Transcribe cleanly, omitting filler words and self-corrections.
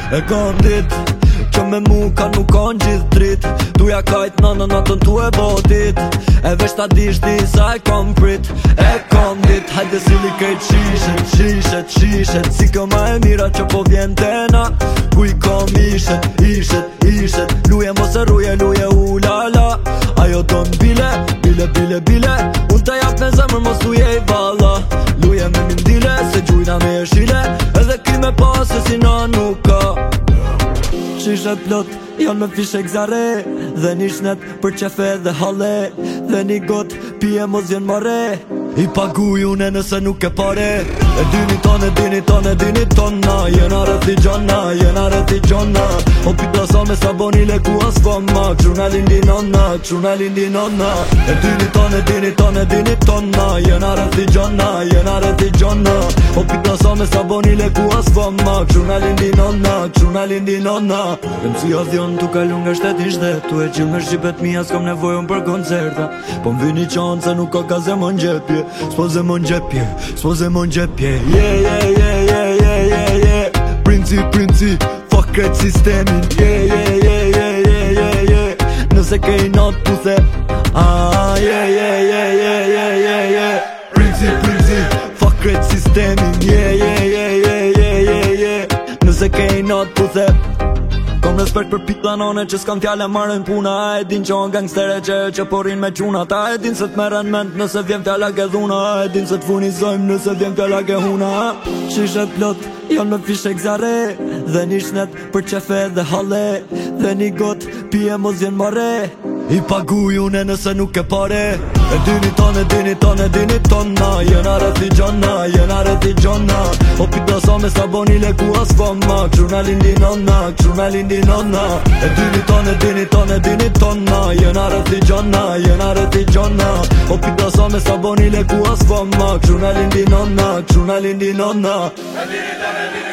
E kam dit që me mu ka nuk kanë gjithë drit. Tu ja kajt nënën natën tu e botit. E vesh ta dish di sa e kam prit. E kam dit, hajde sili kejt shishet, shishet, shishet. Si kjo ma e mira që po vjen tena. Ku i kam ishet, ishet, ishet. Luje mos e ruje, luje ulala. Ajo ton bile, bile, bile, bile. Unë të jap me zemër mos luje i balla. Luje me mindile, se gjujna me e shile. Edhe kry me pas se si na nuk ka. Shishet plot, janë me fishek zare. Dhe një shnet për qefe dhe hale. Dhe një got, pije mos vjen mare. I paguj une nëse nuk e pare. E dini ton, e dini ton, e dini tonna. Jena rëthi gjonna, jena rëthi gjonna. O pita sa me sabonile ku as fama. Quna lindi nonna, quna lindi nonna. E dini ton, e dini ton, e dini tonna. Jena rëthi gjonna, jena rëthi gjonna. O pita sa me sabonile ku as fama. Quna lindi nonna, quna lindi nonna. E mësi o dhion tu kalu nga shtetin shdet. Tu e qil me shqipet mi as kom nevojën për koncerta. Po m'vini qanë se nuk ka ka zemën gjepje. S'po zemën gjepje, s'po zemën gjepje. Yeah, yeah, yeah, yeah, yeah, yeah, yeah. Princi, princi, fuck krejt sistemin. Yeah, yeah, yeah, yeah, yeah, yeah, yeah. Nëse kej not puthe. Ah, yeah, yeah, yeah, yeah, yeah, yeah, yeah. Princi, princi, fuck krejt sistemin. Yeah, yeah, yeah, yeah, yeah, yeah, yeah. Nëse kej not puthe. Kom respekt për pitlanone që s'kan fjale marrin puna. A e din që on gangstere që porin me quna. Ta e din se t'meren ment nëse vjen fjalla ke dhuna. A e din se t'funizojmë nëse vjen fjalla ke huna. Shishet plot, janë me fishek zare. Dhe një shnet për qefe dhe hale. Dhe një got, pije mos vjen mare. I paguj une nëse nuk e pare. E dini ton, e dini ton, e dini tonna. Jena rëthi gjonna, jena rëthi gjonna. O pita sa me sabonile ku as fama. Quna lindi nonna, quna lindi nonna. E dini ton, e dini ton, e dini tonna. Jena rëthi gjonna, jena rëthi gjonna. O pita sa me sabonile ku as fama. Quna lindi nonna, quna lindi nonna.